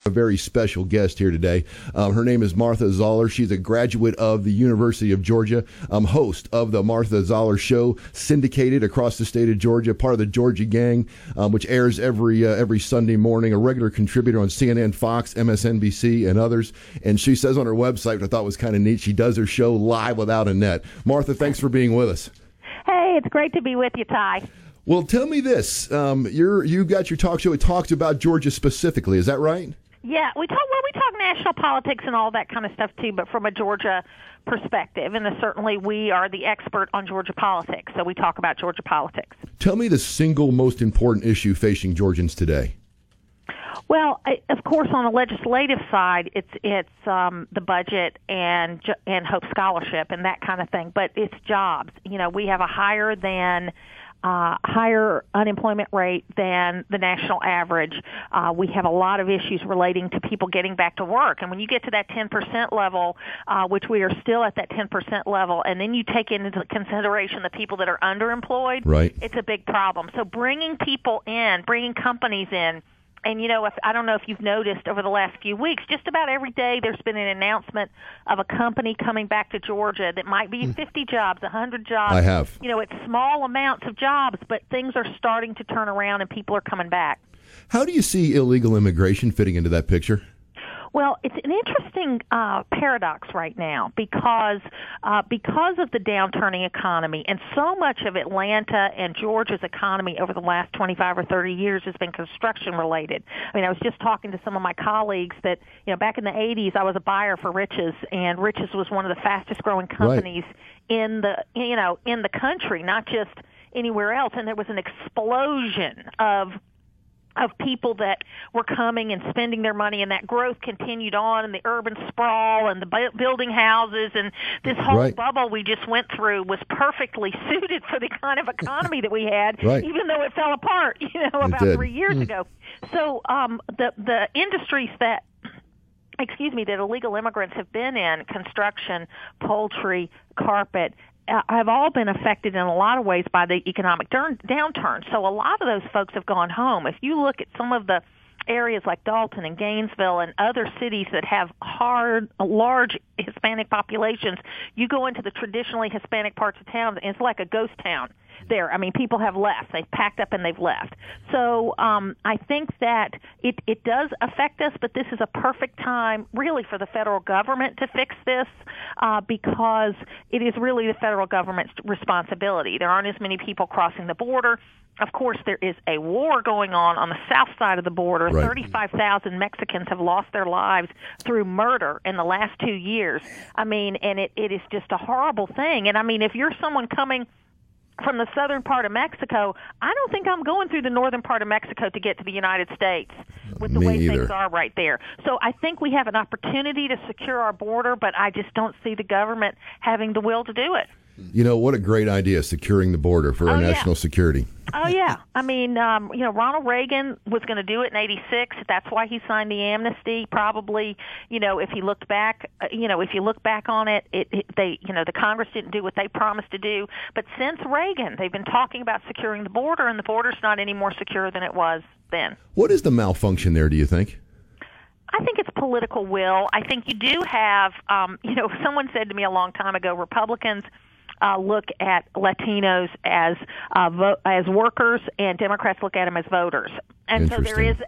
A very special guest here today. Her name is Martha Zoller. She's a graduate of the University of Georgia, host of the Martha Zoller Show, syndicated across the state of Georgia, part of the Georgia Gang, which airs every Sunday morning, a regular contributor on CNN, Fox, MSNBC, and others. And she says on her website, which I thought was kind of neat, she does her show live without a net. Martha, thanks for being with us. Hey, it's great to be with you, Ty. Well, tell me this. You got your talk show. It talks about Georgia specifically. Is that right? Yeah, we talk national politics and all that kind of stuff too, but from a Georgia perspective, and certainly we are the expert on Georgia politics, so we talk about Georgia politics. Tell me the single most important issue facing Georgians today. Well, of course, on the legislative side, it's the budget and Hope Scholarship and that kind of thing, but it's jobs. You know, we have a higher unemployment rate than the national average. We have a lot of issues relating to people getting back to work. And when you get to that 10% level, which we are still at that 10% level, and then you take into consideration the people that are underemployed, right, it's a big problem. So bringing people in, bringing companies in, and, you know, I don't know if you've noticed over the last few weeks, just about every day there's been an announcement of a company coming back to Georgia that might be 50 jobs, 100 jobs. I have. You know, it's small amounts of jobs, but things are starting to turn around and people are coming back. How do you see illegal immigration fitting into that picture? Well, it's an interesting paradox right now because of the downturning economy, and so much of Atlanta and Georgia's economy over the last 25 or 30 years has been construction related. I mean, I was just talking to some of my colleagues that, you know, back in the 80s I was a buyer for Riches, and Riches was one of the fastest growing companies in the country, not just anywhere else, and there was an explosion of people that were coming and spending their money, and that growth continued on, and the urban sprawl and the building houses, and this whole bubble we just went through was perfectly suited for the kind of economy that we had, even though it fell apart, about 3 years ago. So the industries that illegal immigrants have been in, construction, poultry, carpet, have all been affected in a lot of ways by the economic downturn. So a lot of those folks have gone home. If you look at some of the areas like Dalton and Gainesville and other cities that have large Hispanic populations, you go into the traditionally Hispanic parts of town, and it's like a ghost town there. I mean, people have left. They've packed up and they've left. So I think that it does affect us, but this is a perfect time really for the federal government to fix this because it is really the federal government's responsibility. There aren't as many people crossing the border. Of course, there is a war going on the south side of the border. 35,000 Mexicans have lost their lives through murder in the last 2 years. I mean, and it is just a horrible thing. And I mean, if you're someone coming from the southern part of Mexico, I don't think I'm going through the northern part of Mexico to get to the United States with the way things are right there. So I think we have an opportunity to secure our border, but I just don't see the government having the will to do it. You know, what a great idea, securing the border for our national security. Oh, yeah. I mean, Ronald Reagan was going to do it in '86. That's why he signed the amnesty. Probably, if he looked back, if you look back on it, the Congress didn't do what they promised to do. But since Reagan, they've been talking about securing the border, and the border's not any more secure than it was then. What is the malfunction there, do you think? I think it's political will. I think you do have, someone said to me a long time ago, Republicans look at Latinos as workers, and Democrats look at them as voters. And so there is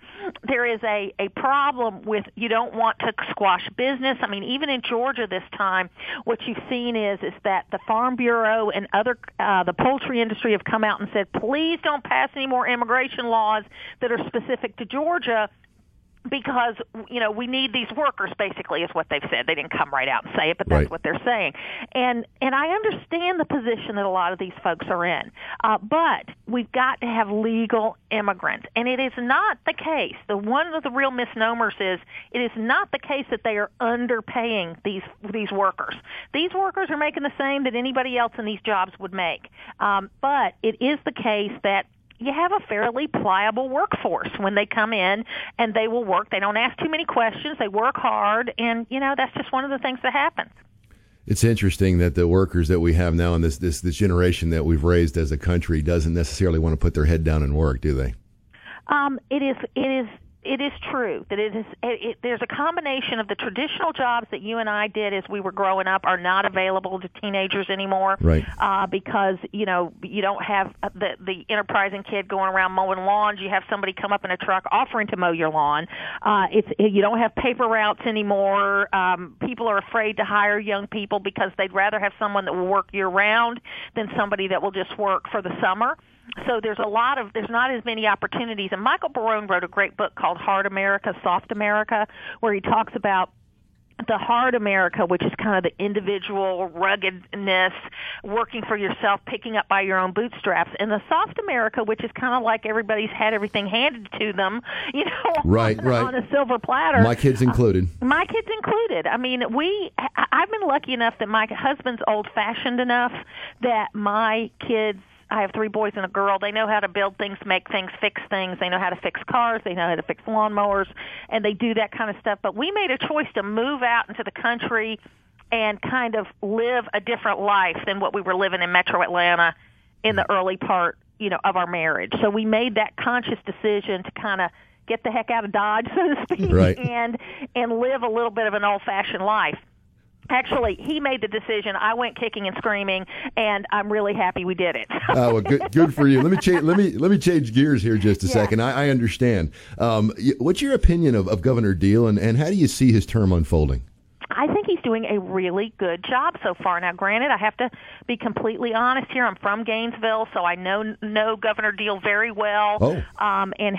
a problem with, you don't want to squash business. I mean, even in Georgia this time, what you've seen is that the Farm Bureau and the poultry industry have come out and said, please don't pass any more immigration laws that are specific to Georgia, because, we need these workers, basically, is what they've said. They didn't come right out and say it, but that's what they're saying. And I understand the position that a lot of these folks are in. But we've got to have legal immigrants. And it is not the case. One of the real misnomers is it is not the case that they are underpaying these workers. These workers are making the same that anybody else in these jobs would make. But it is the case that you have a fairly pliable workforce when they come in, and they will work. They don't ask too many questions. They work hard, and, that's just one of the things that happens. It's interesting that the workers that we have now in this generation that we've raised as a country doesn't necessarily want to put their head down and work, do they? it is true that there's a combination of the traditional jobs that you and I did as we were growing up are not available to teenagers anymore, right? Because you don't have the enterprising kid going around mowing lawns. You have somebody come up in a truck offering to mow your lawn. You don't have paper routes anymore. People are afraid to hire young people because they'd rather have someone that will work year round than somebody that will just work for the summer. So there's not as many opportunities. And Michael Barone wrote a great book called Hard America, Soft America, where he talks about the hard America, which is kind of the individual ruggedness, working for yourself, picking up by your own bootstraps, and the soft America, which is kind of like everybody's had everything handed to them, right. on a silver platter. My kids included. My kids included. I mean, I've been lucky enough that my husband's old-fashioned enough that my kids, I have 3 boys and a girl. They know how to build things, make things, fix things. They know how to fix cars. They know how to fix lawnmowers, and they do that kind of stuff. But we made a choice to move out into the country and kind of live a different life than what we were living in Metro Atlanta in the early part, of our marriage. So we made that conscious decision to kind of get the heck out of Dodge, so to speak, right, and live a little bit of an old-fashioned life. Actually, he made the decision. I went kicking and screaming, and I'm really happy we did it. Well, good for you. Let me change gears here just a second. I understand. What's your opinion of Governor Deal, and how do you see his term unfolding? I think he's doing a really good job so far. Now, granted, I have to be completely honest here. I'm from Gainesville, so I know Governor Deal very well, and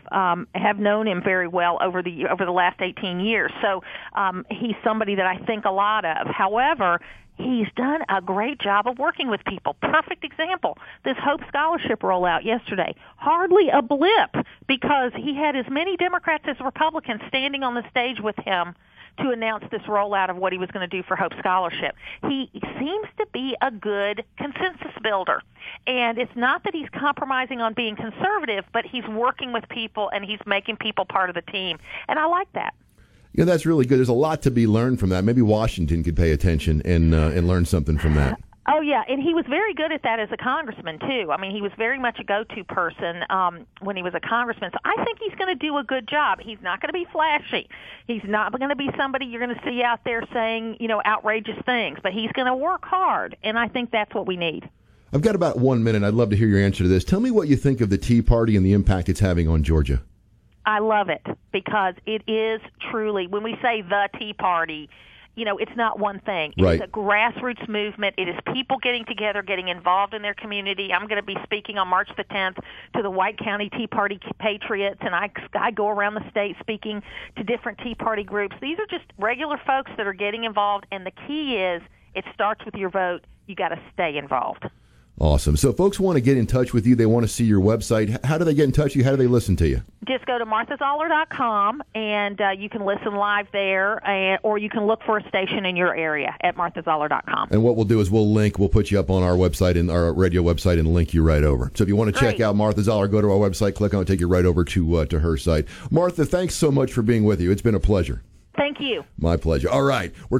have known him very well over the last 18 years. So he's somebody that I think a lot of. However, he's done a great job of working with people. Perfect example, this Hope Scholarship rollout yesterday. Hardly a blip, because he had as many Democrats as Republicans standing on the stage with him to announce this rollout of what he was going to do for Hope Scholarship. He seems to be a good consensus builder. And it's not that he's compromising on being conservative, but he's working with people and he's making people part of the team. And I like that. That's really good. There's a lot to be learned from that. Maybe Washington could pay attention and learn something from that. Oh, yeah, and he was very good at that as a congressman, too. I mean, he was very much a go-to person when he was a congressman. So I think he's going to do a good job. He's not going to be flashy. He's not going to be somebody you're going to see out there saying, outrageous things. But he's going to work hard, and I think that's what we need. I've got about 1 minute. I'd love to hear your answer to this. Tell me what you think of the Tea Party and the impact it's having on Georgia. I love it, because it is truly, when we say the Tea Party, it's not one thing. Right. It's a grassroots movement. It is people getting together, getting involved in their community. I'm going to be speaking on March the 10th to the White County Tea Party Patriots, and I go around the state speaking to different Tea Party groups. These are just regular folks that are getting involved, and the key is it starts with your vote. You got to stay involved. Awesome. So folks want to get in touch with you. They want to see your website. How do they get in touch with you? How do they listen to you? Just go to marthazoller.com, and you can listen live there, or you can look for a station in your area at marthazoller.com. And what we'll do is we'll put you up on our website, and our radio website, and link you right over. So if you want to check out Martha Zoller, go to our website, click on it, take you right over to her site. Martha, thanks so much for being with you. It's been a pleasure. Thank you. My pleasure. All right.